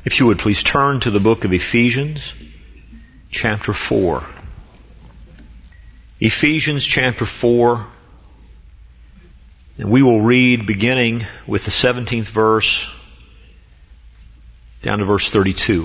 If you would please turn to the book of Ephesians, chapter 4. Ephesians chapter 4, and we will read beginning with the 17th verse down to verse 32.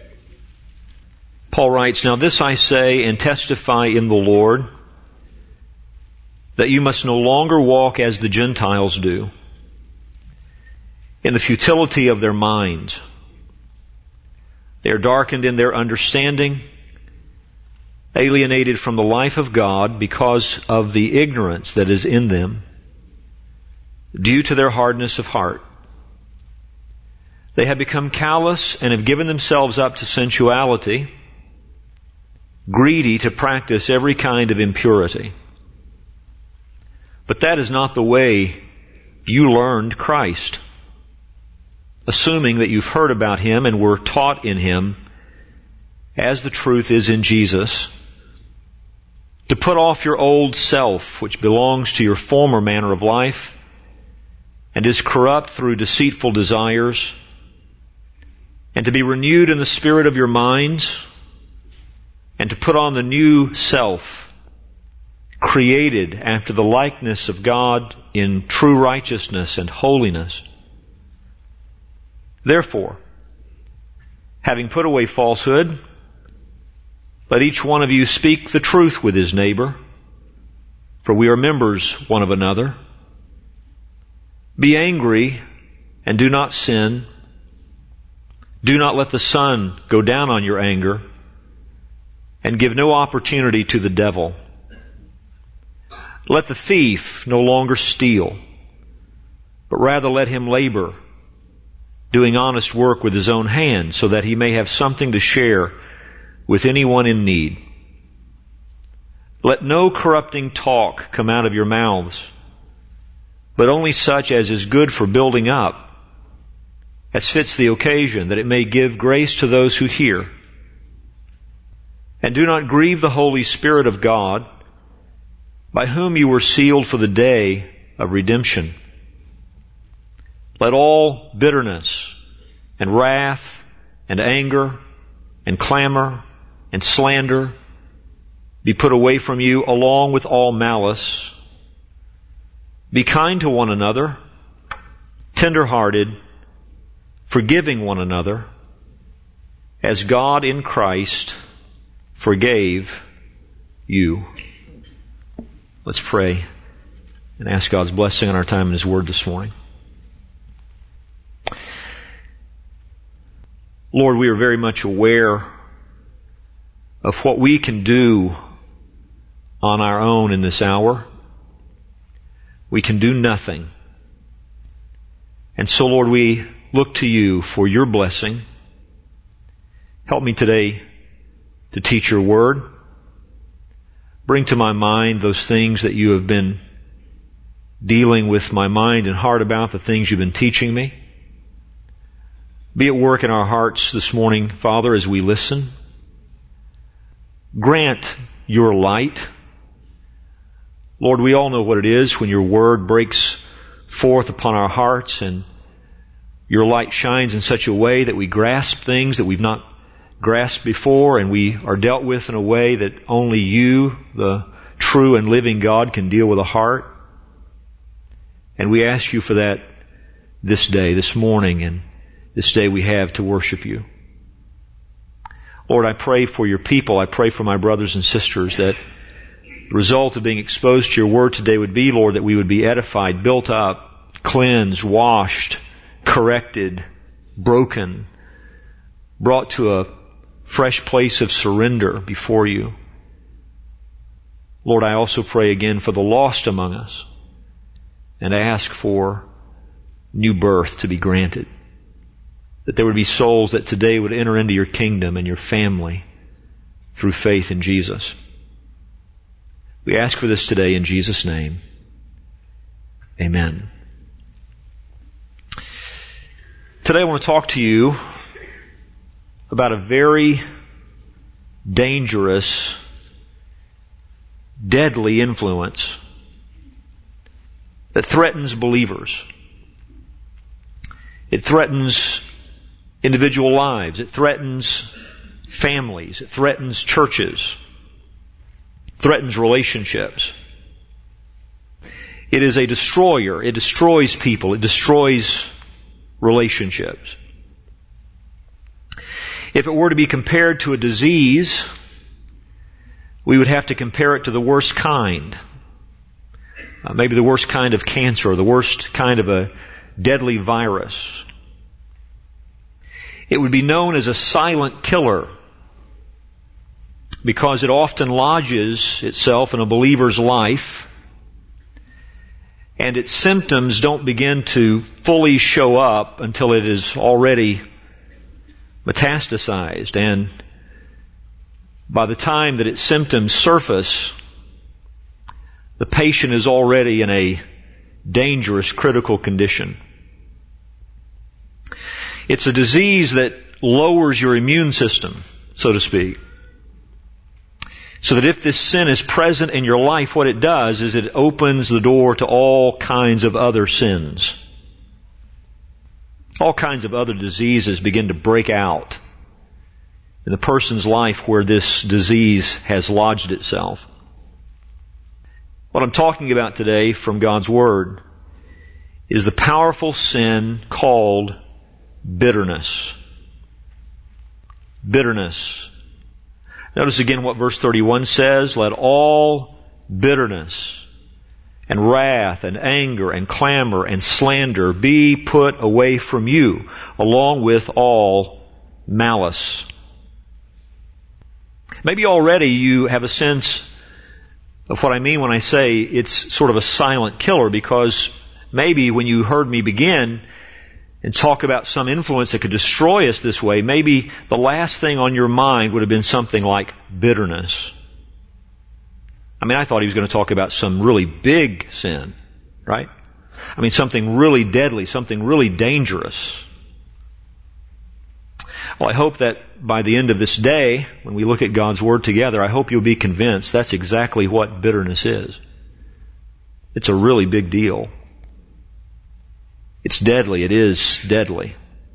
Paul writes, "Now this I say and testify in the Lord, that you must no longer walk as the Gentiles do, in the futility of their minds. They are darkened in their understanding, alienated from the life of God because of the ignorance that is in them, due to their hardness of heart. They have become callous and have given themselves up to sensuality, greedy to practice every kind of impurity. But that is not the way you learned Christ, assuming that you've heard about Him and were taught in Him, as the truth is in Jesus, to put off your old self, which belongs to your former manner of life, and is corrupt through deceitful desires, and to be renewed in the spirit of your minds, and to put on the new self, created after the likeness of God in true righteousness and holiness. Therefore, having put away falsehood, let each one of you speak the truth with his neighbor, for we are members one of another. Be angry and do not sin. Do not let the sun go down on your anger, and give no opportunity to the devil. Let the thief no longer steal, but rather let him labor, doing honest work with his own hands, so that he may have something to share with anyone in need. Let no corrupting talk come out of your mouths, but only such as is good for building up, as fits the occasion, that it may give grace to those who hear. And do not grieve the Holy Spirit of God, by whom you were sealed for the day of redemption. Let all bitterness and wrath and anger and clamor and slander be put away from you, along with all malice. Be kind to one another, tender-hearted, forgiving one another, as God in Christ forgave you." Let's pray and ask God's blessing on our time in His Word this morning. Lord, we are very much aware of what we can do on our own in this hour. We can do nothing. And so, Lord, we look to You for Your blessing. Help me today to teach Your Word. Bring to my mind those things that You have been dealing with my mind and heart about, the things You've been teaching me. Be at work in our hearts this morning, Father, as we listen. Grant Your light. Lord, we all know what it is when Your Word breaks forth upon our hearts and Your light shines in such a way that we grasp things that we've not grasped before, and we are dealt with in a way that only You, the true and living God, can deal with a heart. And we ask You for that this day, this morning, and this day we have to worship You. Lord, I pray for Your people. I pray for my brothers and sisters that the result of being exposed to Your Word today would be, Lord, that we would be edified, built up, cleansed, washed, corrected, broken, brought to a fresh place of surrender before You. Lord, I also pray again for the lost among us and ask for new birth to be granted, that there would be souls that today would enter into Your kingdom and Your family through faith in Jesus. We ask for this today in Jesus' name. Amen. Today I want to talk to you about a very dangerous, deadly influence that threatens believers. It threatens individual lives. It threatens families. It threatens churches. It threatens relationships. It is a destroyer. It destroys people. It destroys relationships. If it were to be compared to a disease, we would have to compare it to the worst kind. Maybe the worst kind of cancer, or the worst kind of a deadly virus. It would be known as a silent killer because it often lodges itself in a believer's life, and its symptoms don't begin to fully show up until it is already metastasized. And by the time that its symptoms surface, the patient is already in a dangerous, critical condition. It's a disease that lowers your immune system, so to speak. So that if this sin is present in your life, what it does is it opens the door to all kinds of other sins. All kinds of other diseases begin to break out in the person's life where this disease has lodged itself. What I'm talking about today from God's Word is the powerful sin called bitterness. Bitterness. Notice again what verse 31 says. Let all bitterness and wrath and anger and clamor and slander be put away from you, along with all malice. Maybe already you have a sense of what I mean when I say it's sort of a silent killer, because maybe when you heard me begin and talk about some influence that could destroy us this way, maybe the last thing on your mind would have been something like bitterness. I mean, I thought he was going to talk about some really big sin, right? I mean, something really deadly, something really dangerous. Well, I hope that by the end of this day, when we look at God's Word together, I hope you'll be convinced that's exactly what bitterness is. It's a really big deal. It's deadly. It is deadly.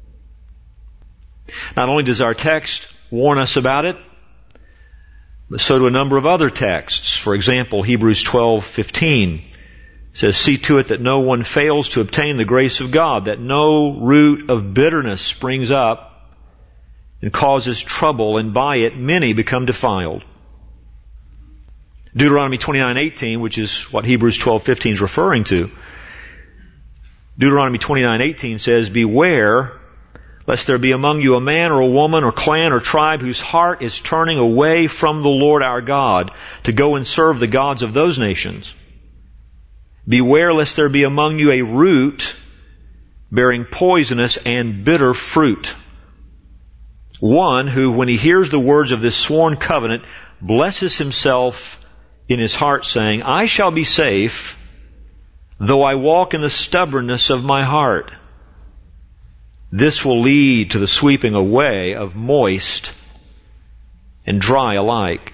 Not only does our text warn us about it, but so do a number of other texts. For example, Hebrews 12:15 says, "See to it that no one fails to obtain the grace of God, that no root of bitterness springs up and causes trouble, and by it many become defiled." Deuteronomy 29:18, which is what Hebrews 12:15 is referring to, Deuteronomy 29:18 says, "Beware lest there be among you a man or a woman or clan or tribe whose heart is turning away from the Lord our God to go and serve the gods of those nations. Beware lest there be among you a root bearing poisonous and bitter fruit. One who, when he hears the words of this sworn covenant, blesses himself in his heart, saying, I shall be safe, though I walk in the stubbornness of my heart. This will lead to the sweeping away of moist and dry alike."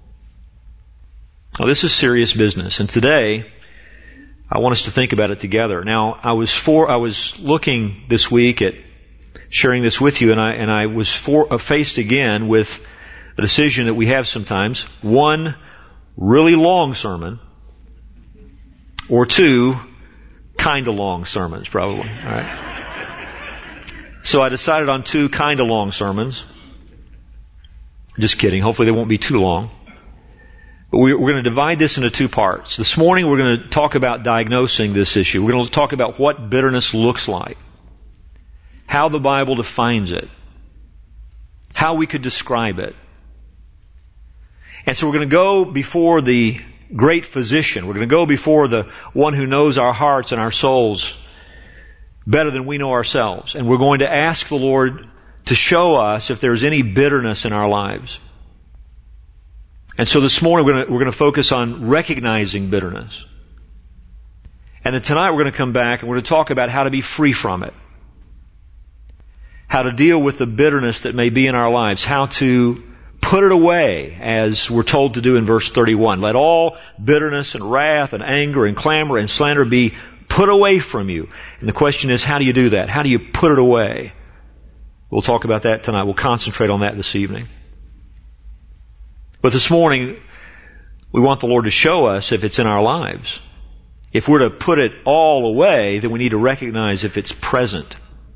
Now, this is serious business, and today I want us to think about it together. Now, I was looking this week at sharing this with you, and I was faced again with a decision that we have sometimes: one really long sermon, or two kind of long sermons, probably. All right. So I decided on two kind of long sermons. Just kidding. Hopefully they won't be too long. But we're going to divide this into two parts. This morning we're going to talk about diagnosing this issue. We're going to talk about what bitterness looks like, how the Bible defines it, how we could describe it. And so we're going to go before the great physician. We're going to go before the one who knows our hearts and our souls better than we know ourselves. And we're going to ask the Lord to show us if there's any bitterness in our lives. And so this morning we're going to focus on recognizing bitterness. And then tonight we're going to come back and we're going to talk about how to be free from it. How to deal with the bitterness that may be in our lives. How to put it away, as we're told to do in verse 31. Let all bitterness and wrath and anger and clamor and slander be put away from you. And the question is, how do you do that? How do you put it away? We'll talk about that tonight. We'll concentrate on that this evening. But this morning, we want the Lord to show us if it's in our lives. If we're to put it all away, then we need to recognize if it's present.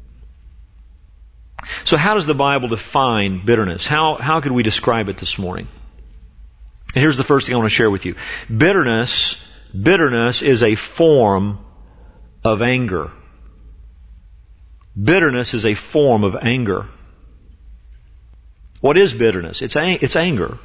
So how does the Bible define bitterness? How could we describe it this morning? And here's the first thing I want to share with you. Bitterness is a form of anger. Bitterness is a form of anger. What is bitterness? It's anger.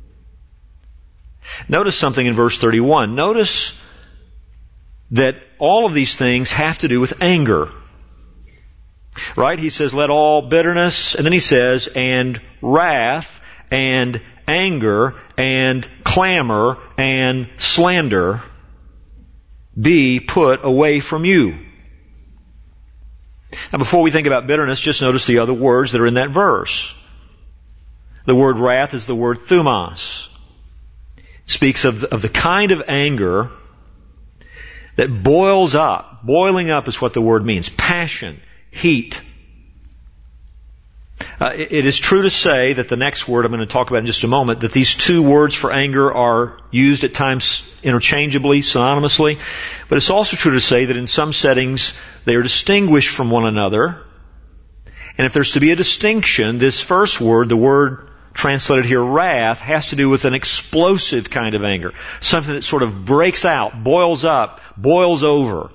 Notice something in verse 31. Notice that all of these things have to do with anger. Right? He says, let all bitterness, and then he says, and wrath, and anger, and clamor, and slander be put away from you. Now before we think about bitterness, just notice the other words that are in that verse. The word wrath is the word thumos. It speaks of the kind of anger that boils up. Boiling up is what the word means. Passion, heat. It is true to say that the next word I'm going to talk about in just a moment, that these two words for anger are used at times interchangeably, synonymously. But it's also true to say that in some settings they are distinguished from one another. And if there's to be a distinction, this first word, the word translated here, wrath, has to do with an explosive kind of anger. Something that sort of breaks out, boils up, boils over.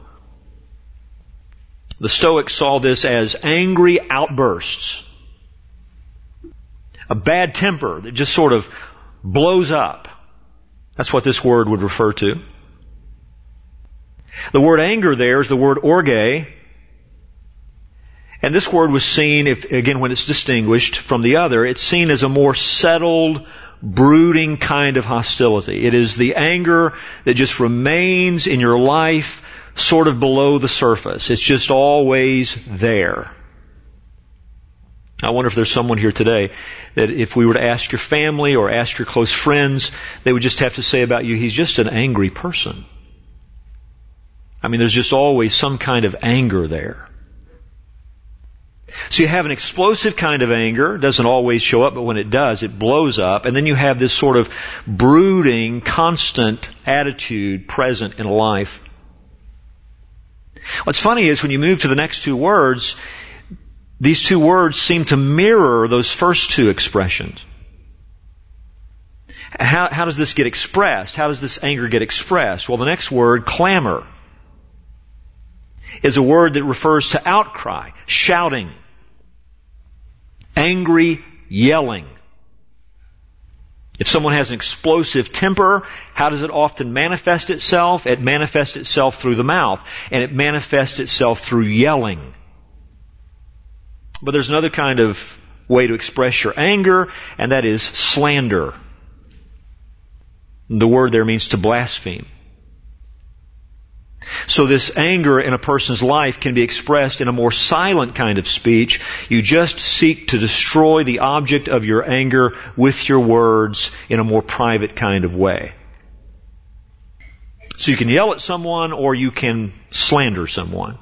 The Stoics saw this as angry outbursts. A bad temper that just sort of blows up. That's what this word would refer to. The word anger there is the word orge. And this word was seen, when it's distinguished from the other, it's seen as a more settled, brooding kind of hostility. It is the anger that just remains in your life sort of below the surface. It's just always there. I wonder if there's someone here today that if we were to ask your family or ask your close friends, they would just have to say about you, he's just an angry person. I mean, there's just always some kind of anger there. So you have an explosive kind of anger. It doesn't always show up, but when it does, it blows up. And then you have this sort of brooding, constant attitude present in a life. What's funny is when you move to the next two words, these two words seem to mirror those first two expressions. How does this get expressed? How does this anger get expressed? Well, the next word, clamor, is a word that refers to outcry, shouting, angry yelling. If someone has an explosive temper, how does it often manifest itself? It manifests itself through the mouth, and it manifests itself through yelling. But there's another kind of way to express your anger, and that is slander. The word there means to blaspheme. So this anger in a person's life can be expressed in a more silent kind of speech. You just seek to destroy the object of your anger with your words in a more private kind of way. So you can yell at someone or you can slander someone.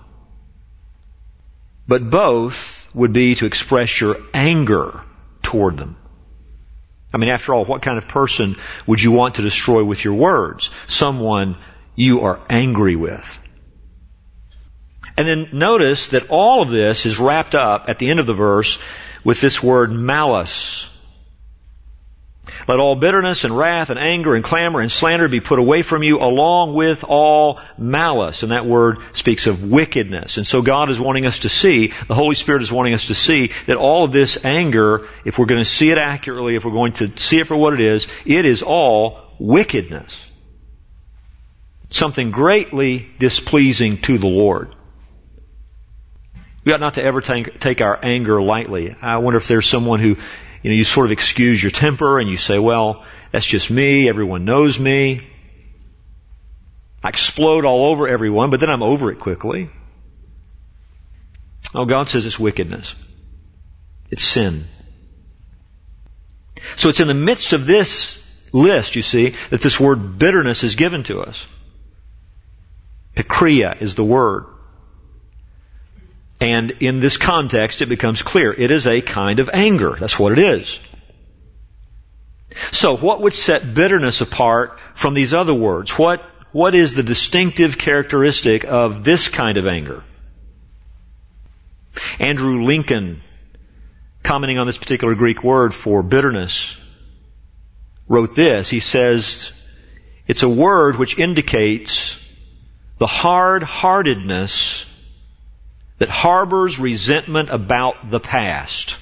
But both would be to express your anger toward them. I mean, after all, what kind of person would you want to destroy with your words? Someone you are angry with. And then notice that all of this is wrapped up at the end of the verse with this word malice. Let all bitterness and wrath and anger and clamor and slander be put away from you, along with all malice. And that word speaks of wickedness. And so God is wanting us to see, the Holy Spirit is wanting us to see that all of this anger, if we're going to see it accurately, if we're going to see it for what it is all wickedness. Something greatly displeasing to the Lord. We ought not to ever take our anger lightly. I wonder if there's someone who, you sort of excuse your temper and you say, well, that's just me. Everyone knows me. I explode all over everyone, but then I'm over it quickly. Oh, God says it's wickedness. It's sin. So it's in the midst of this list, you see, that this word bitterness is given to us. Pikria is the word. And in this context, it becomes clear. It is a kind of anger. That's what it is. So what would set bitterness apart from these other words? What is the distinctive characteristic of this kind of anger? Andrew Lincoln, commenting on this particular Greek word for bitterness, wrote this. He says, it's a word which indicates the hard-heartedness that harbors resentment about the past.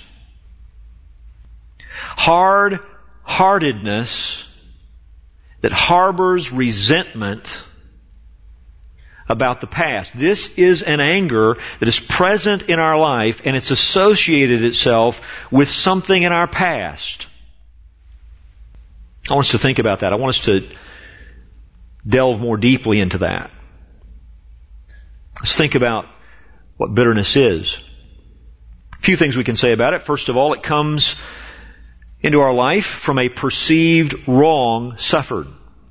Hard-heartedness that harbors resentment about the past. This is an anger that is present in our life, and it's associated itself with something in our past. I want us to think about that. I want us to delve more deeply into that. Let's think about what bitterness is. A few things we can say about it. First of all, it comes into our life from a perceived wrong suffered.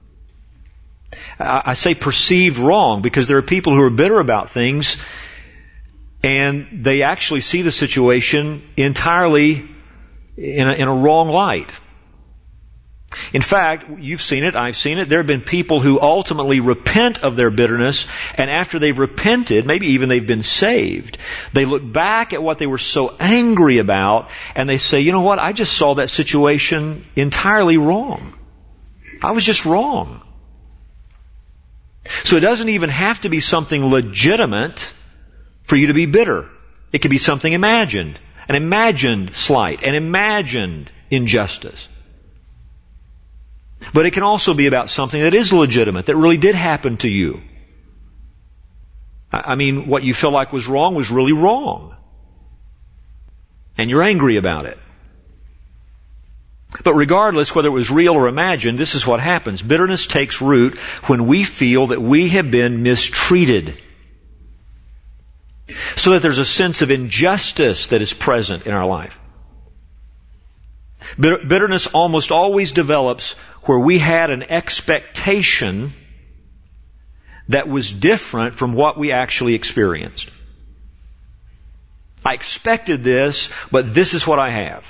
I say perceived wrong because there are people who are bitter about things and they actually see the situation entirely in a wrong light. In fact, you've seen it, I've seen it. There have been people who ultimately repent of their bitterness, and after they've repented, maybe even they've been saved, they look back at what they were so angry about, and they say, you know what, I just saw that situation entirely wrong. I was just wrong. So it doesn't even have to be something legitimate for you to be bitter. It can be something imagined, an imagined slight, an imagined injustice. But it can also be about something that is legitimate, that really did happen to you. I mean, what you feel like was wrong was really wrong. And you're angry about it. But regardless whether it was real or imagined, this is what happens. Bitterness takes root when we feel that we have been mistreated. So that there's a sense of injustice that is present in our life. Bitterness almost always develops where we had an expectation that was different from what we actually experienced. I expected this, but this is what I have.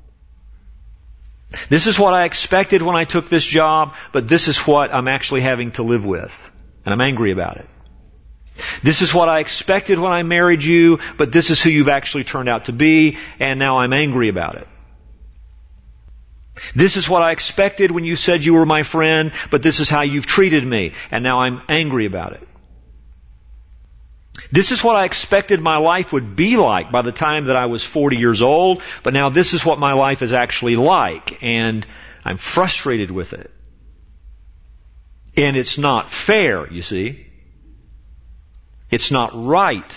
This is what I expected when I took this job, but this is what I'm actually having to live with, and I'm angry about it. This is what I expected when I married you, but this is who you've actually turned out to be, and now I'm angry about it. This is what I expected when you said you were my friend, but this is how you've treated me, and now I'm angry about it. This is what I expected my life would be like by the time that I was 40 years old, but now this is what my life is actually like, and I'm frustrated with it. And it's not fair, you see. It's not right.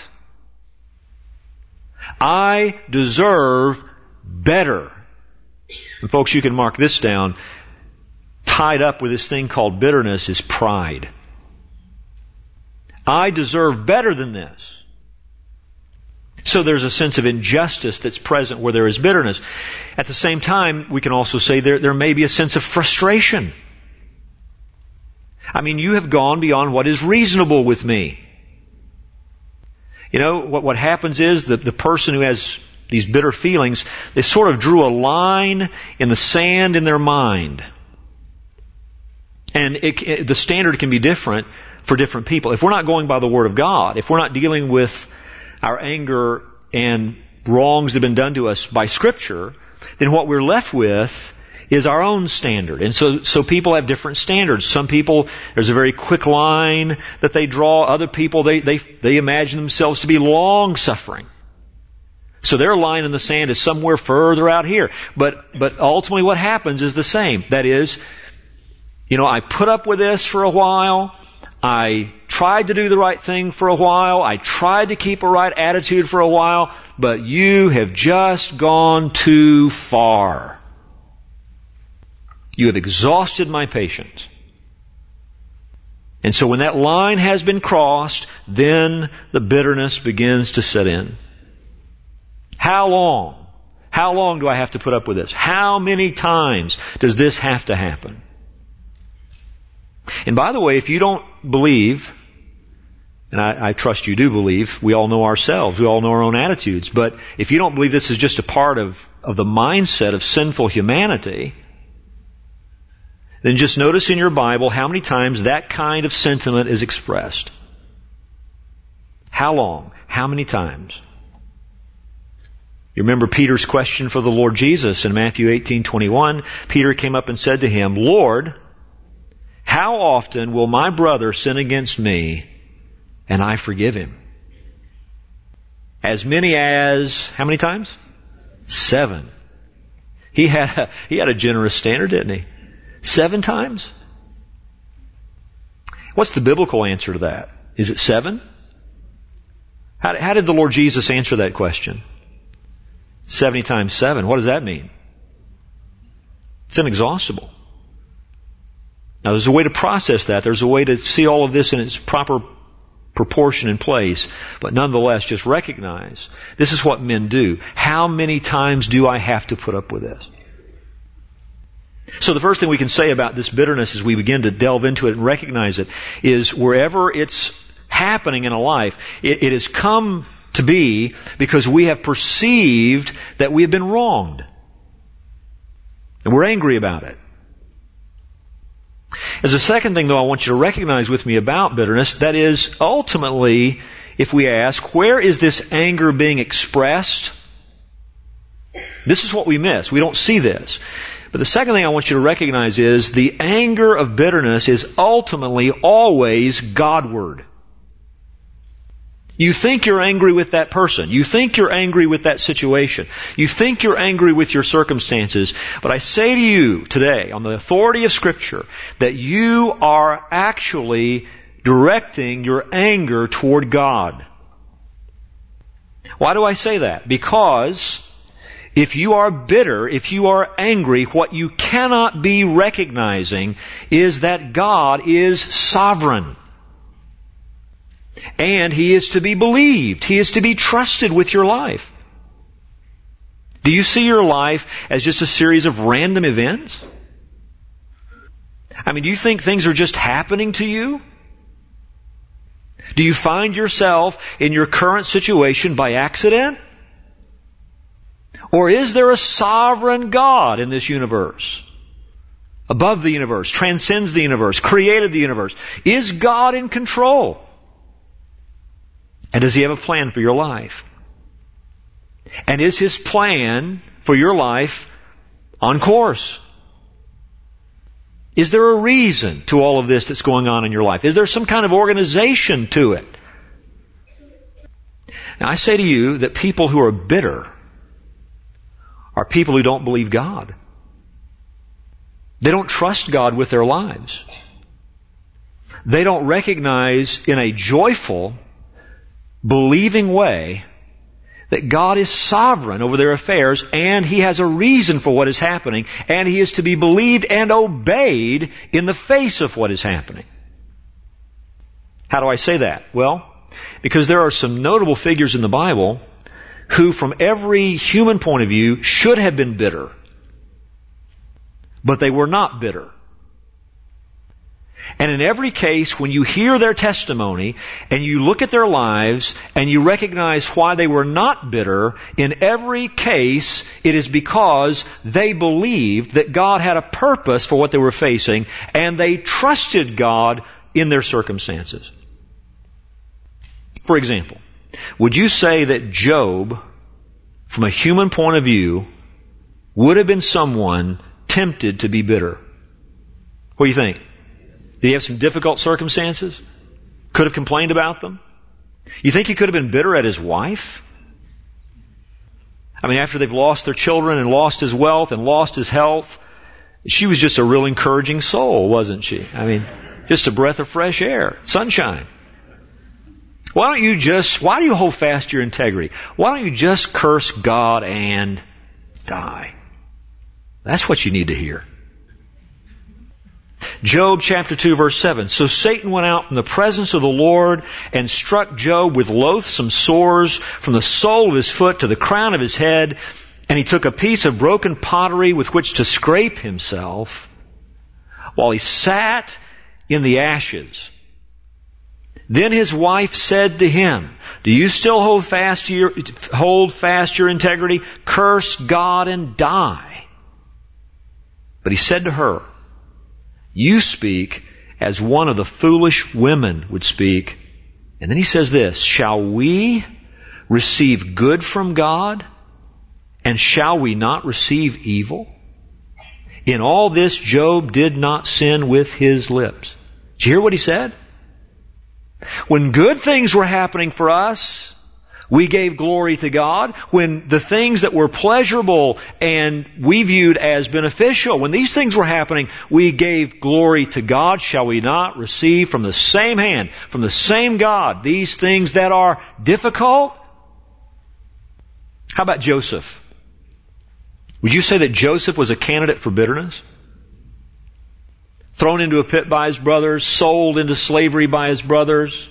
I deserve better. And folks, you can mark this down. Tied up with this thing called bitterness is pride. I deserve better than this. So there's a sense of injustice that's present where there is bitterness. At the same time, we can also say there may be a sense of frustration. I mean, you have gone beyond what is reasonable with me. You know, what happens is that the person who has these bitter feelings, they sort of drew a line in the sand in their mind. And the standard can be different for different people. If we're not going by the Word of God, if we're not dealing with our anger and wrongs that have been done to us by Scripture, then what we're left with is our own standard. And so people have different standards. Some people, there's a very quick line that they draw. Other people, they imagine themselves to be long-suffering. So their line in the sand is somewhere further out here. But ultimately what happens is the same. That is, you know, I put up with this for a while. I tried to do the right thing for a while. I tried to keep a right attitude for a while. But you have just gone too far. You have exhausted my patience. And so when that line has been crossed, then the bitterness begins to set in. How long? How long do I have to put up with this? How many times does this have to happen? And by the way, if you don't believe And I trust you do believe. We all know ourselves. We all know our own attitudes. But if you don't believe this is just a part of the mindset of sinful humanity, then just notice in your Bible how many times that kind of sentiment is expressed. How long? How many times? You remember Peter's question for the Lord Jesus in Matthew 18:21. Peter came up and said to him, Lord, how often will my brother sin against me and I forgive him? As many as, how many times? 7. He had a generous standard, didn't he? 7 times? What's the biblical answer to that? Is it 7? How did the Lord Jesus answer that question? 70 times 7. What does that mean? It's inexhaustible. Now there's a way to process that. There's a way to see all of this in its proper proportion and place. But nonetheless, just recognize this is what men do. How many times do I have to put up with this? So the first thing we can say about this bitterness as we begin to delve into it and recognize it is wherever it's happening in a life, it has come to be because we have perceived that we have been wronged. And we're angry about it. As a second thing, though, I want you to recognize with me about bitterness, that is, ultimately, if we ask, where is this anger being expressed? This is what we miss. We don't see this. But the second thing I want you to recognize is the anger of bitterness is ultimately always Godward. You think you're angry with that person. You think you're angry with that situation. You think you're angry with your circumstances. But I say to you today, on the authority of Scripture, that you are actually directing your anger toward God. Why do I say that? Because if you are bitter, if you are angry, what you cannot be recognizing is that God is sovereign. And He is to be believed. He is to be trusted with your life. Do you see your life as just a series of random events? I mean, do you think things are just happening to you? Do you find yourself in your current situation by accident? Or is there a sovereign God in this universe? Above the universe, transcends the universe, created the universe. Is God in control? And does He have a plan for your life? And is His plan for your life on course? Is there a reason to all of this that's going on in your life? Is there some kind of organization to it? Now I say to you that people who are bitter are people who don't believe God. They don't trust God with their lives. They don't recognize in a joyful, believing way that God is sovereign over their affairs and He has a reason for what is happening and He is to be believed and obeyed in the face of what is happening. How do I say that? Well, because there are some notable figures in the Bible who from every human point of view should have been bitter. But they were not bitter. And in every case, when you hear their testimony and you look at their lives and you recognize why they were not bitter, in every case, it is because they believed that God had a purpose for what they were facing and they trusted God in their circumstances. For example, would you say that Job, from a human point of view, would have been someone tempted to be bitter? What do you think? Did he have some difficult circumstances? Could have complained about them? You think he could have been bitter at his wife? I mean, after they've lost their children and lost his wealth and lost his health, she was just a real encouraging soul, wasn't she? I mean, just a breath of fresh air, sunshine. Why do you hold fast to your integrity? Why don't you just curse God and die? That's what you need to hear. Job chapter 2 verse 7. So Satan went out from the presence of the Lord and struck Job with loathsome sores from the sole of his foot to the crown of his head. And he took a piece of broken pottery with which to scrape himself while he sat in the ashes. Then his wife said to him, do you still hold fast your integrity? Curse God and die. But he said to her, you speak as one of the foolish women would speak. And then he says this, shall we receive good from God? And shall we not receive evil? In all this, Job did not sin with his lips. Did you hear what he said? When good things were happening for us, we gave glory to God. When the things that were pleasurable and we viewed as beneficial, when these things were happening, we gave glory to God. Shall we not receive from the same hand, from the same God, these things that are difficult? How about Joseph? Would you say that Joseph was a candidate for bitterness? Thrown into a pit by his brothers, sold into slavery by his brothers,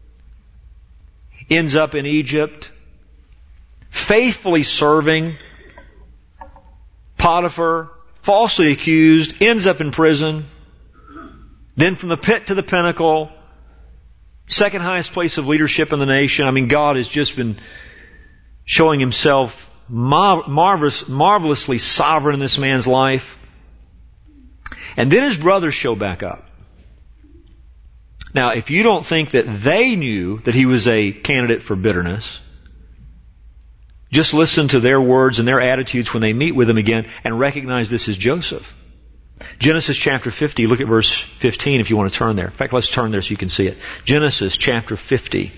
ends up in Egypt, faithfully serving Potiphar, falsely accused, ends up in prison, then from the pit to the pinnacle, second highest place of leadership in the nation. I mean, God has just been showing Himself marvelously sovereign in this man's life. And then his brothers show back up. Now, if you don't think that they knew that he was a candidate for bitterness, just listen to their words and their attitudes when they meet with him again and recognize this is Joseph. Genesis chapter 50, look at verse 15 if you want to turn there. In fact, let's turn there so you can see it. Genesis chapter 50.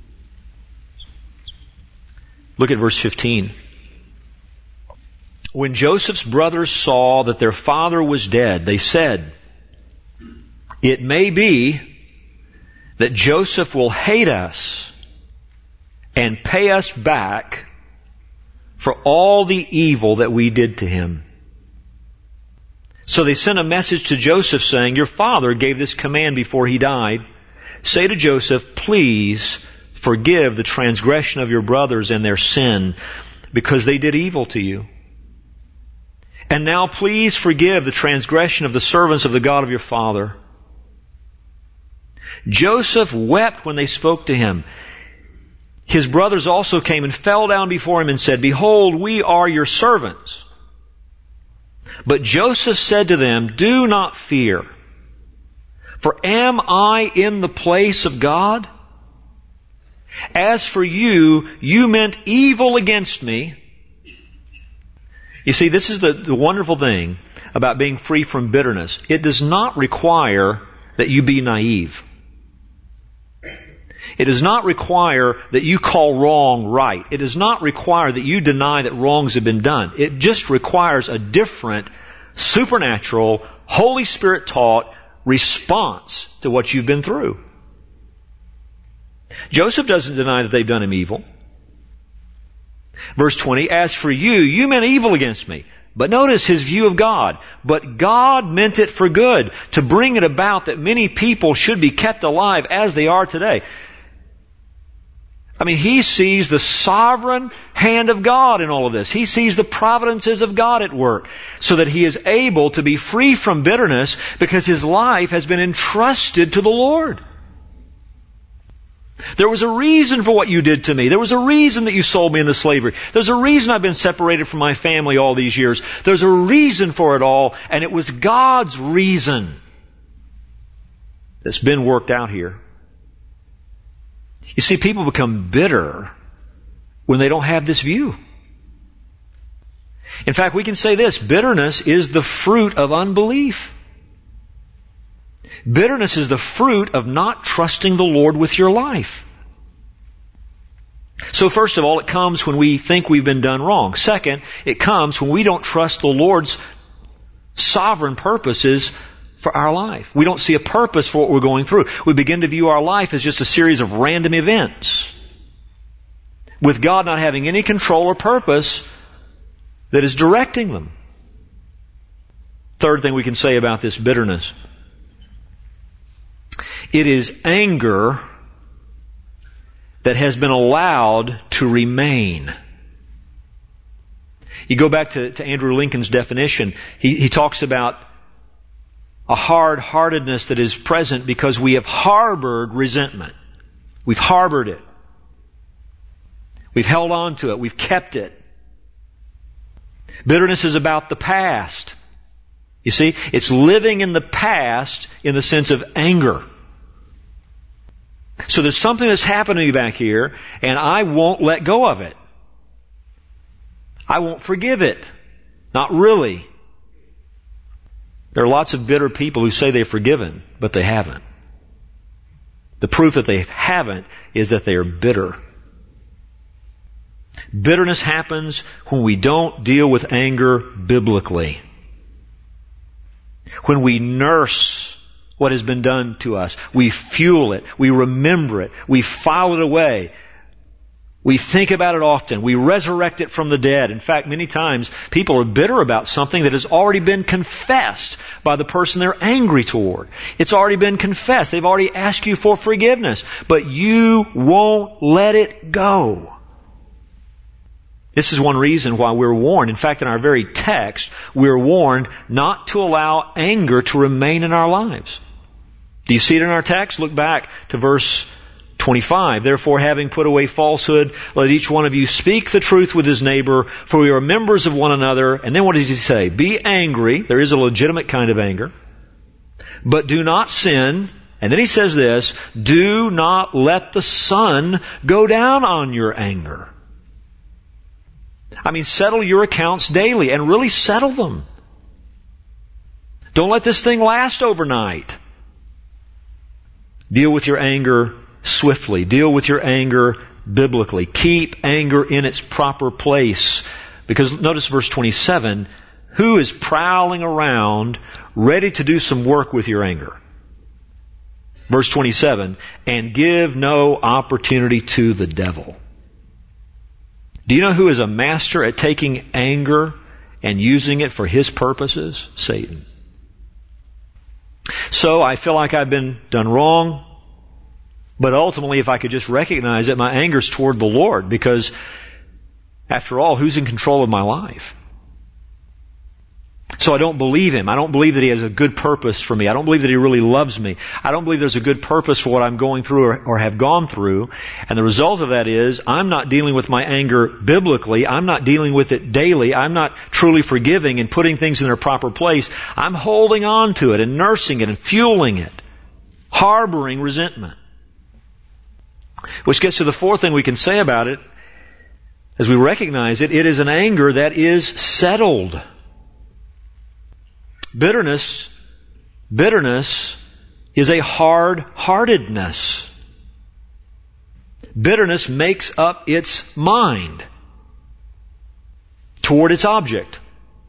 Look at verse 15. When Joseph's brothers saw that their father was dead, they said, it may be that Joseph will hate us and pay us back for all the evil that we did to him. So they sent a message to Joseph saying, your father gave this command before he died. Say to Joseph, please forgive the transgression of your brothers and their sin, because they did evil to you. And now please forgive the transgression of the servants of the God of your father. Joseph wept when they spoke to him. His brothers also came and fell down before him and said, behold, we are your servants. But Joseph said to them, do not fear, for am I in the place of God? As for you, you meant evil against me. You see, this is the wonderful thing about being free from bitterness. It does not require that you be naive. It does not require that you call wrong right. It does not require that you deny that wrongs have been done. It just requires a different, supernatural, Holy Spirit taught response to what you've been through. Joseph doesn't deny that they've done him evil. Verse 20, as for you, you meant evil against me. But notice his view of God. But God meant it for good, to bring it about that many people should be kept alive as they are today. I mean, he sees the sovereign hand of God in all of this. He sees the providences of God at work, so that he is able to be free from bitterness because his life has been entrusted to the Lord. There was a reason for what you did to me. There was a reason that you sold me into slavery. There's a reason I've been separated from my family all these years. There's a reason for it all, and it was God's reason that's been worked out here. You see, people become bitter when they don't have this view. In fact, we can say this, bitterness is the fruit of unbelief. Bitterness is the fruit of not trusting the Lord with your life. So first of all, it comes when we think we've been done wrong. Second, it comes when we don't trust the Lord's sovereign purposes for our life. We don't see a purpose for what we're going through. We begin to view our life as just a series of random events, with God not having any control or purpose that is directing them. Third thing we can say about this bitterness. It is anger that has been allowed to remain. You go back to Andrew Lincoln's definition. He talks about a hard-heartedness that is present because we have harbored resentment. We've harbored it. We've held on to it. We've kept it. Bitterness is about the past. You see, it's living in the past in the sense of anger. So there's something that's happened to me back here, and I won't let go of it. I won't forgive it. Not really. There are lots of bitter people who say they've forgiven, but they haven't. The proof that they haven't is that they are bitter. Bitterness happens when we don't deal with anger biblically. When we nurse what has been done to us. We fuel it. We remember it. We file it away. We think about it often. We resurrect it from the dead. In fact, many times people are bitter about something that has already been confessed by the person they're angry toward. It's already been confessed. They've already asked you for forgiveness. But you won't let it go. This is one reason why we're warned. In fact, in our very text, we're warned not to allow anger to remain in our lives. Do you see it in our text? Look back to verse 25. Therefore, having put away falsehood, let each one of you speak the truth with his neighbor, for we are members of one another. And then what does he say? Be angry. There is a legitimate kind of anger. But do not sin. And then he says this, do not let the sun go down on your anger. I mean, settle your accounts daily and really settle them. Don't let this thing last overnight. Deal with your anger swiftly. Deal with your anger biblically. Keep anger in its proper place. Because notice verse 27, who is prowling around ready to do some work with your anger? Verse 27, and give no opportunity to the devil. Do you know who is a master at taking anger and using it for his purposes? Satan. So I feel like I've been done wrong. But ultimately, if I could just recognize that my anger's toward the Lord, because after all, who's in control of my life? So I don't believe him. I don't believe that he has a good purpose for me. I don't believe that he really loves me. I don't believe there's a good purpose for what I'm going through or have gone through. And the result of that is I'm not dealing with my anger biblically. I'm not dealing with it daily. I'm not truly forgiving and putting things in their proper place. I'm holding on to it and nursing it and fueling it, harboring resentment. Which gets to the fourth thing we can say about it. As we recognize it, it is an anger that is settled. Bitterness is a hard-heartedness. Bitterness makes up its mind toward its object.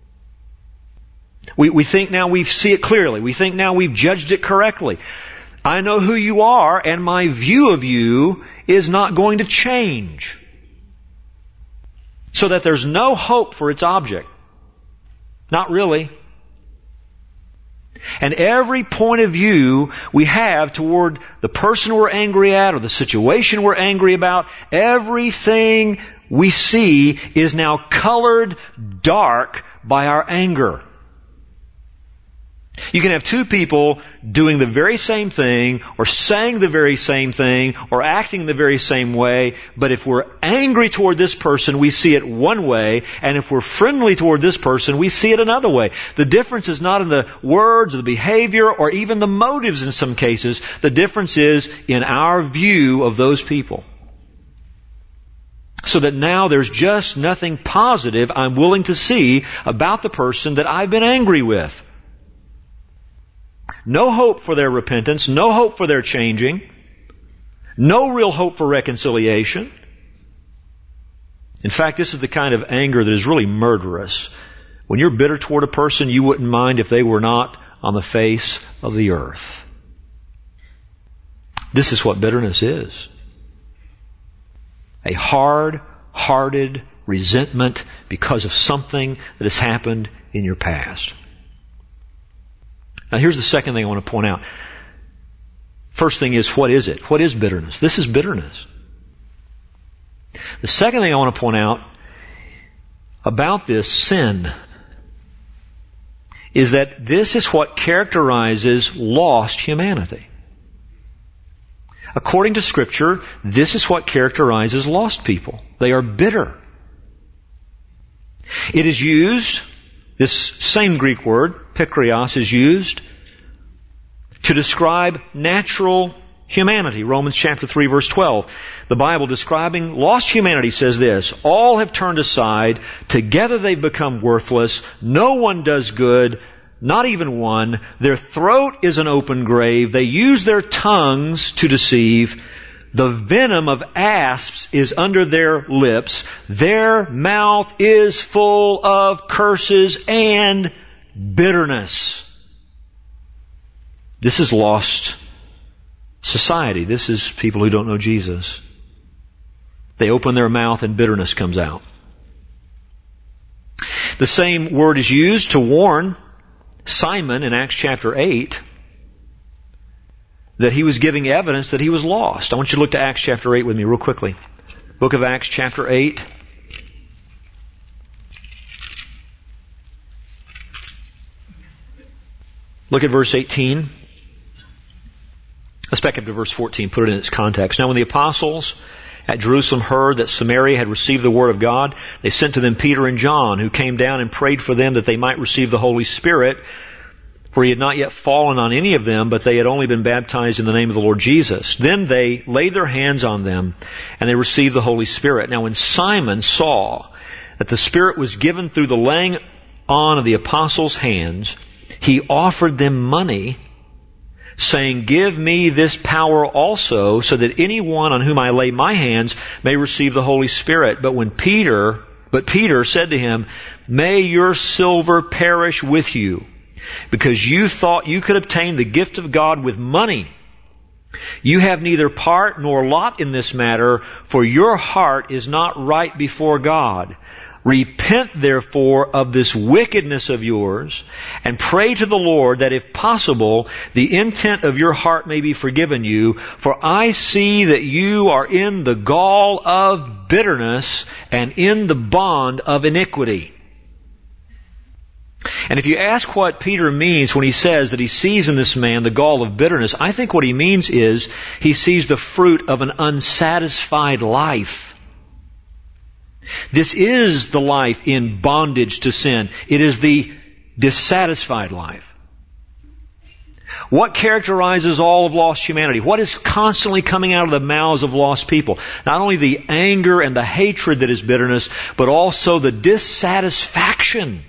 We think now we see it clearly. We think now we've judged it correctly. I know who you are, and my view of you is not going to change. So that there's no hope for its object. Not really. And every point of view we have toward the person we're angry at or the situation we're angry about, everything we see is now colored dark by our anger. You can have two people doing the very same thing or saying the very same thing or acting the very same way, but if we're angry toward this person, we see it one way, and if we're friendly toward this person, we see it another way. The difference is not in the words or the behavior or even the motives in some cases. The difference is in our view of those people. So that now there's just nothing positive I'm willing to see about the person that I've been angry with. No hope for their repentance, no hope for their changing, no real hope for reconciliation. In fact, this is the kind of anger that is really murderous. When you're bitter toward a person, you wouldn't mind if they were not on the face of the earth. This is what bitterness is. A hard-hearted resentment because of something that has happened in your past. Now here's the second thing I want to point out. First thing is, what is it? What is bitterness? This is bitterness. The second thing I want to point out about this sin is that this is what characterizes lost humanity. According to Scripture, this is what characterizes lost people. They are bitter. It is used, this same Greek word, pikrios, is used to describe natural humanity. Romans chapter 3 verse 12. The Bible describing lost humanity says this, all have turned aside, together they've become worthless, no one does good, not even one. Their throat is an open grave, they use their tongues to deceive. The venom of asps is under their lips. Their mouth is full of curses and bitterness. This is lost society. This is people who don't know Jesus. They open their mouth and bitterness comes out. The same word is used to warn Simon in Acts chapter 8 that he was giving evidence that he was lost. I want you to look to Acts chapter 8 with me real quickly. Book of Acts chapter 8. Look at verse 18. Let's back up to verse 14, put it in its context. Now when the apostles at Jerusalem heard that Samaria had received the word of God, they sent to them Peter and John, who came down and prayed for them that they might receive the Holy Spirit. For he had not yet fallen on any of them, but they had only been baptized in the name of the Lord Jesus. Then they laid their hands on them, and they received the Holy Spirit. Now when Simon saw that the Spirit was given through the laying on of the apostles' hands, he offered them money, saying, give me this power also, so that anyone on whom I lay my hands may receive the Holy Spirit. But Peter said to him, may your silver perish with you, because you thought you could obtain the gift of God with money. You have neither part nor lot in this matter, for your heart is not right before God. Repent therefore of this wickedness of yours, and pray to the Lord that if possible, the intent of your heart may be forgiven you. For I see that you are in the gall of bitterness and in the bond of iniquity. And if you ask what Peter means when he says that he sees in this man the gall of bitterness, I think what he means is he sees the fruit of an unsatisfied life. This is the life in bondage to sin. It is the dissatisfied life. What characterizes all of lost humanity? What is constantly coming out of the mouths of lost people? Not only the anger and the hatred that is bitterness, but also the dissatisfaction.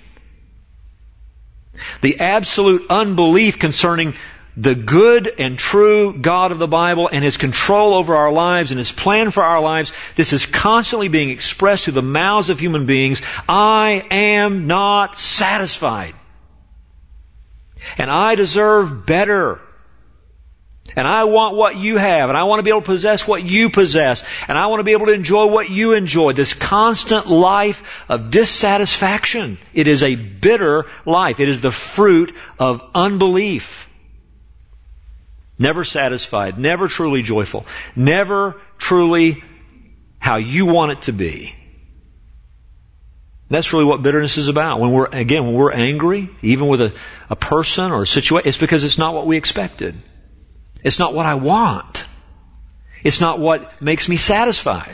The absolute unbelief concerning the good and true God of the Bible and His control over our lives and His plan for our lives. This is constantly being expressed through the mouths of human beings. I am not satisfied. And I deserve better. And I want what you have. And I want to be able to possess what you possess. And I want to be able to enjoy what you enjoy. This constant life of dissatisfaction. It is a bitter life. It is the fruit of unbelief. Never satisfied. Never truly joyful. Never truly how you want it to be. That's really what bitterness is about. When we're angry, even with a person or a situation, it's because it's not what we expected. It's not what I want. It's not what makes me satisfied.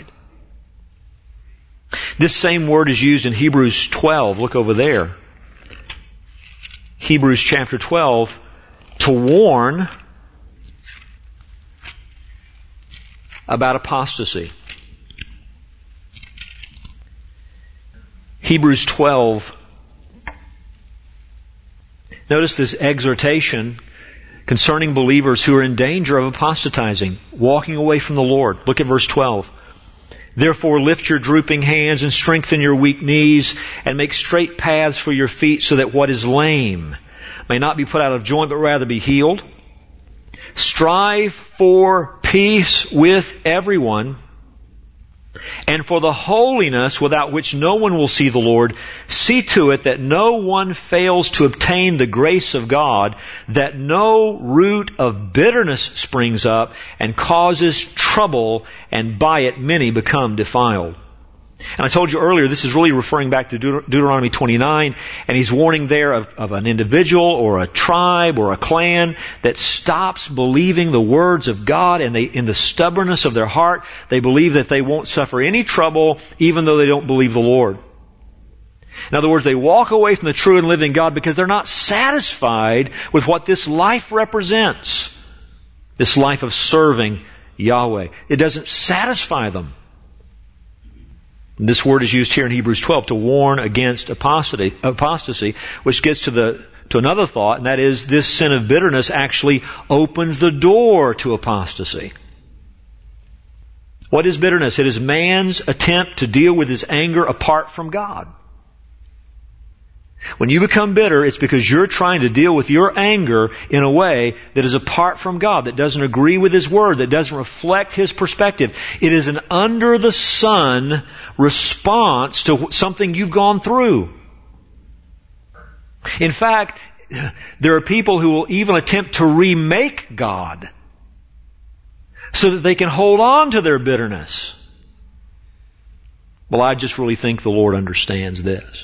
This same word is used in Hebrews 12. Look over there. Hebrews chapter 12 to warn about apostasy. Hebrews 12. Notice this exhortation concerning believers who are in danger of apostatizing, walking away from the Lord. Look at verse 12. Therefore lift your drooping hands and strengthen your weak knees and make straight paths for your feet so that what is lame may not be put out of joint but rather be healed. Strive for peace with everyone and for the holiness without which no one will see the Lord. See to it that no one fails to obtain the grace of God, that no root of bitterness springs up and causes trouble, and by it many become defiled. And I told you earlier, this is really referring back to Deuteronomy 29, and he's warning there of an individual or a tribe or a clan that stops believing the words of God, and in the stubbornness of their heart, they believe that they won't suffer any trouble even though they don't believe the Lord. In other words, they walk away from the true and living God because they're not satisfied with what this life represents. This life of serving Yahweh. It doesn't satisfy them. This word is used here in Hebrews 12 to warn against apostasy, which gets to another thought, and that is this sin of bitterness actually opens the door to apostasy. What is bitterness? It is man's attempt to deal with his anger apart from God. When you become bitter, it's because you're trying to deal with your anger in a way that is apart from God, that doesn't agree with His Word, that doesn't reflect His perspective. It is an under-the-sun response to something you've gone through. In fact, there are people who will even attempt to remake God so that they can hold on to their bitterness. Well, I just really think the Lord understands this.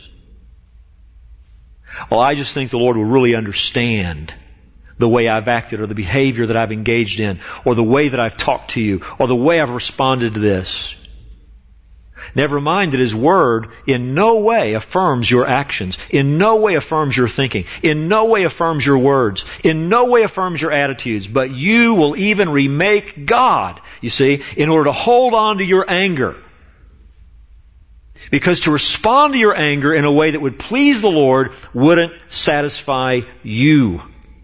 Well, I just think the Lord will really understand the way I've acted or the behavior that I've engaged in or the way that I've talked to you or the way I've responded to this. Never mind that His Word in no way affirms your actions, in no way affirms your thinking, in no way affirms your words, in no way affirms your attitudes, but you will even remake God, you see, in order to hold on to your anger. Because to respond to your anger in a way that would please the Lord wouldn't satisfy you.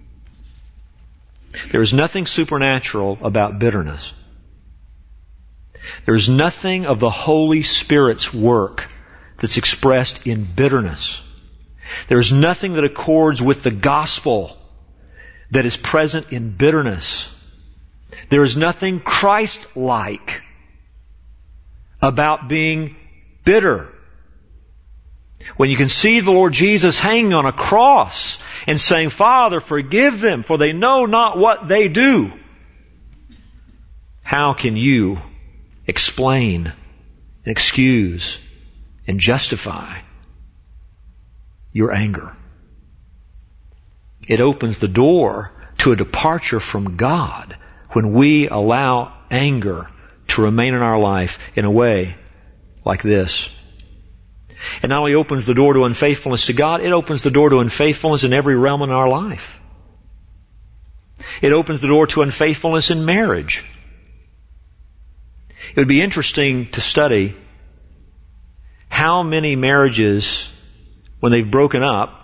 There is nothing supernatural about bitterness. There is nothing of the Holy Spirit's work that's expressed in bitterness. There is nothing that accords with the gospel that is present in bitterness. There is nothing Christ-like about being bitter. When you can see the Lord Jesus hanging on a cross and saying, "Father, forgive them, for they know not what they do," how can you explain and excuse and justify your anger? It opens the door to a departure from God when we allow anger to remain in our life in a way like this. It not only opens the door to unfaithfulness to God, it opens the door to unfaithfulness in every realm in our life. It opens the door to unfaithfulness in marriage. It would be interesting to study how many marriages, when they've broken up,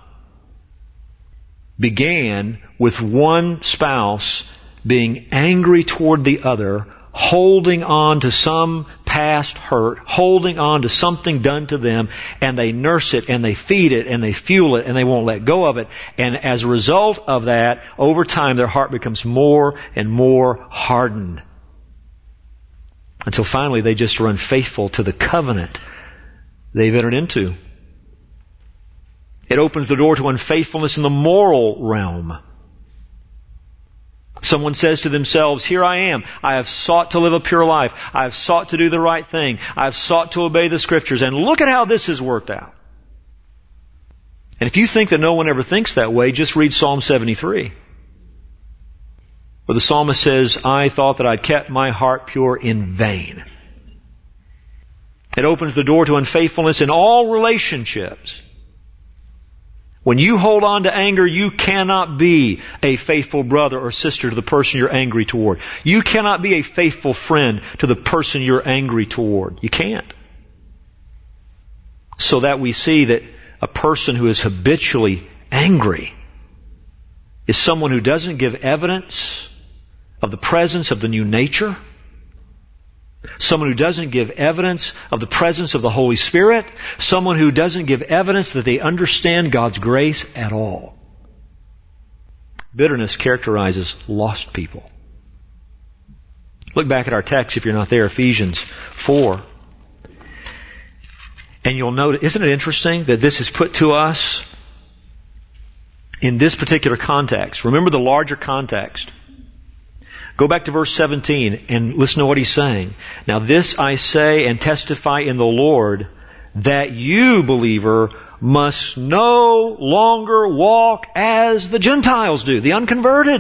began with one spouse being angry toward the other, holding on to some past hurt, holding on to something done to them, and they nurse it, and they feed it, and they fuel it, and they won't let go of it. And as a result of that, over time, their heart becomes more and more hardened. Until finally, they just are unfaithful to the covenant they've entered into. It opens the door to unfaithfulness in the moral realm. Someone says to themselves, "Here I am. I have sought to live a pure life. I have sought to do the right thing. I have sought to obey the Scriptures. And look at how this has worked out." And if you think that no one ever thinks that way, just read Psalm 73. Where the psalmist says, "I thought that I'd kept my heart pure in vain." It opens the door to unfaithfulness in all relationships. When you hold on to anger, you cannot be a faithful brother or sister to the person you're angry toward. You cannot be a faithful friend to the person you're angry toward. You can't. So that we see that a person who is habitually angry is someone who doesn't give evidence of the presence of the new nature, someone who doesn't give evidence of the presence of the Holy Spirit, someone who doesn't give evidence that they understand God's grace at all. Bitterness characterizes lost people. Look back at our text if you're not there, Ephesians 4. And you'll note, isn't it interesting that this is put to us in this particular context? Remember the larger context. Go back to verse 17 and listen to what he's saying. Now this I say and testify in the Lord, that you, believer, must no longer walk as the Gentiles do, the unconverted.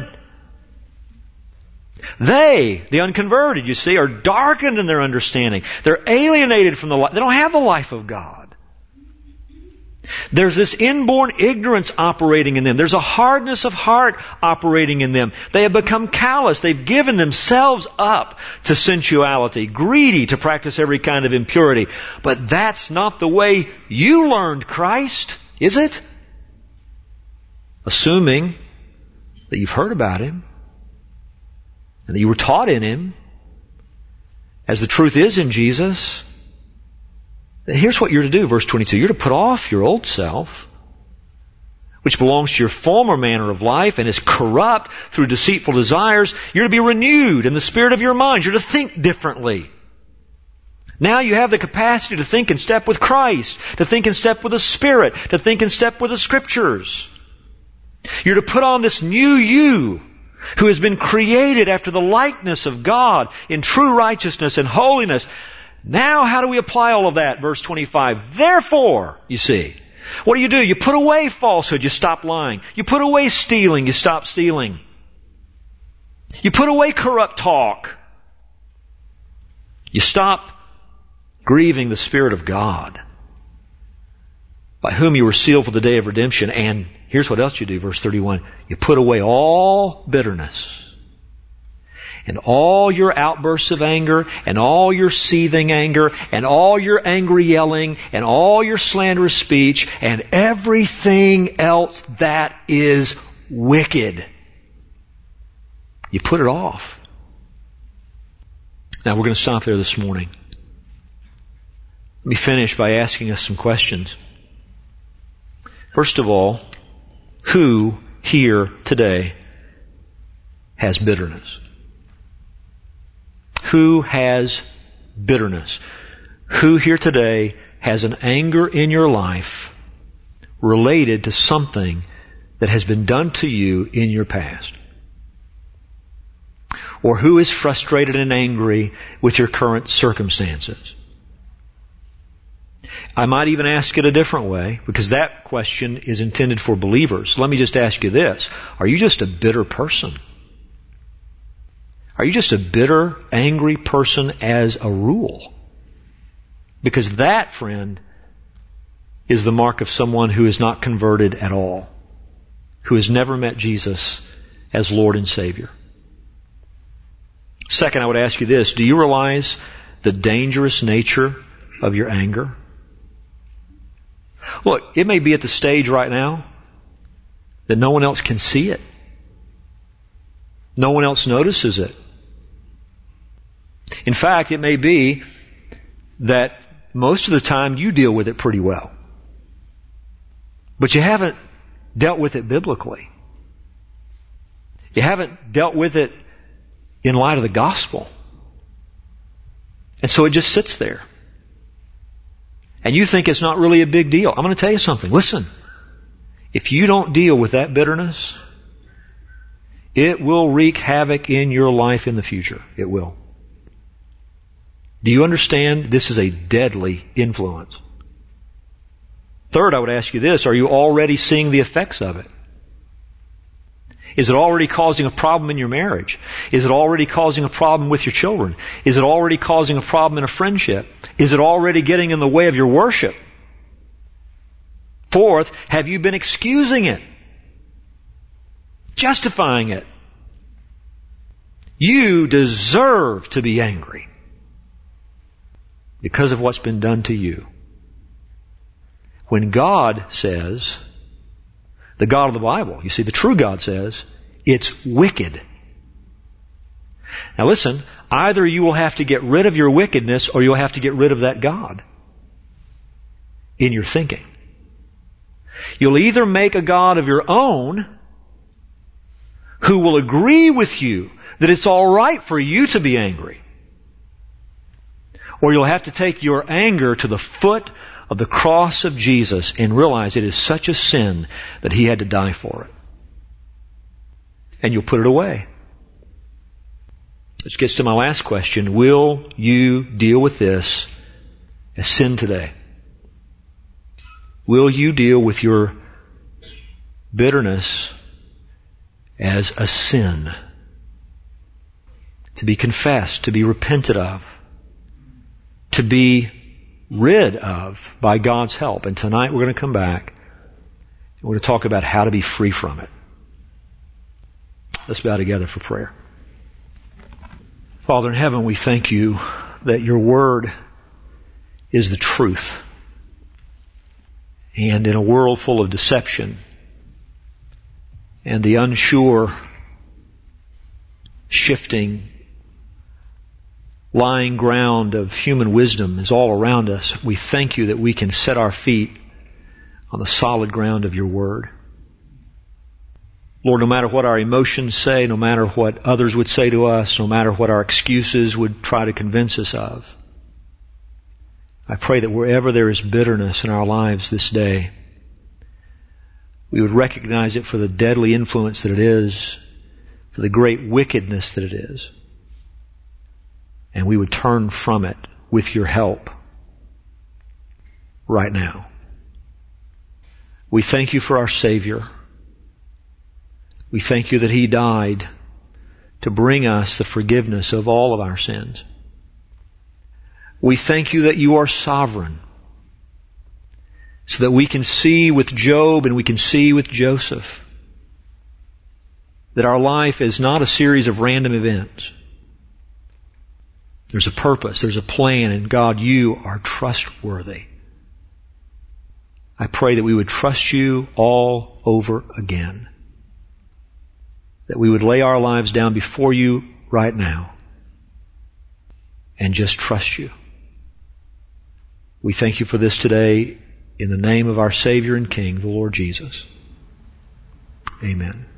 They, the unconverted, you see, are darkened in their understanding. They're alienated from the life. They don't have the life of God. There's this inborn ignorance operating in them. There's a hardness of heart operating in them. They have become callous. They've given themselves up to sensuality, greedy to practice every kind of impurity. But that's not the way you learned Christ, is it? Assuming that you've heard about Him and that you were taught in Him, as the truth is in Jesus. Here's what you're to do, verse 22. You're to put off your old self, which belongs to your former manner of life and is corrupt through deceitful desires. You're to be renewed in the spirit of your mind. You're to think differently. Now you have the capacity to think in step with Christ, to think in step with the Spirit, to think in step with the Scriptures. You're to put on this new you, who has been created after the likeness of God in true righteousness and holiness. Now, how do we apply all of that? Verse 25. Therefore, you see, what do? You put away falsehood, you stop lying. You put away stealing, you stop stealing. You put away corrupt talk. You stop grieving the Spirit of God, by whom you were sealed for the day of redemption. And here's what else you do, verse 31. You put away all bitterness, and all your outbursts of anger, and all your seething anger, and all your angry yelling, and all your slanderous speech, and everything else that is wicked. You put it off. Now we're going to stop there this morning. Let me finish by asking us some questions. First of all, who here today has bitterness? Who has bitterness? Who here today has an anger in your life related to something that has been done to you in your past? Or who is frustrated and angry with your current circumstances? I might even ask it a different way, because that question is intended for believers. Let me just ask you this. Are you just a bitter person? Are you just a bitter, angry person as a rule? Because that, friend, is the mark of someone who is not converted at all, who has never met Jesus as Lord and Savior. Second, I would ask you this. Do you realize the dangerous nature of your anger? Look, it may be at the stage right now that no one else can see it. No one else notices it. In fact, it may be that most of the time you deal with it pretty well. But you haven't dealt with it biblically. You haven't dealt with it in light of the gospel. And so it just sits there. And you think it's not really a big deal. I'm going to tell you something. Listen. If you don't deal with that bitterness, it will wreak havoc in your life in the future. It will. Do you understand? This is a deadly influence. Third, I would ask you this. Are you already seeing the effects of it? Is it already causing a problem in your marriage? Is it already causing a problem with your children? Is it already causing a problem in a friendship? Is it already getting in the way of your worship? Fourth, have you been excusing it? Justifying it? You deserve to be angry because of what's been done to you. When God says, the God of the Bible, you see, the true God says, it's wicked. Now listen, either you will have to get rid of your wickedness or you'll have to get rid of that God in your thinking. You'll either make a God of your own who will agree with you that it's all right for you to be angry, or you'll have to take your anger to the foot of the cross of Jesus and realize it is such a sin that He had to die for it. And you'll put it away. Which gets to my last question. Will you deal with this as sin today? Will you deal with your bitterness as a sin? To be confessed, to be repented of, to be rid of by God's help. And tonight we're going to come back and we're going to talk about how to be free from it. Let's bow together for prayer. Father in heaven, we thank you that your word is the truth. And in a world full of deception and the unsure, shifting, lying ground of human wisdom is all around us, we thank you that we can set our feet on the solid ground of your word. Lord, no matter what our emotions say, no matter what others would say to us, no matter what our excuses would try to convince us of, I pray that wherever there is bitterness in our lives this day, we would recognize it for the deadly influence that it is, for the great wickedness that it is, and we would turn from it with your help right now. We thank you for our Savior. We thank you that He died to bring us the forgiveness of all of our sins. We thank you that you are sovereign, so that we can see with Job and we can see with Joseph that our life is not a series of random events. There's a purpose, there's a plan, and God, you are trustworthy. I pray that we would trust you all over again. That we would lay our lives down before you right now and just trust you. We thank you for this today in the name of our Savior and King, the Lord Jesus. Amen.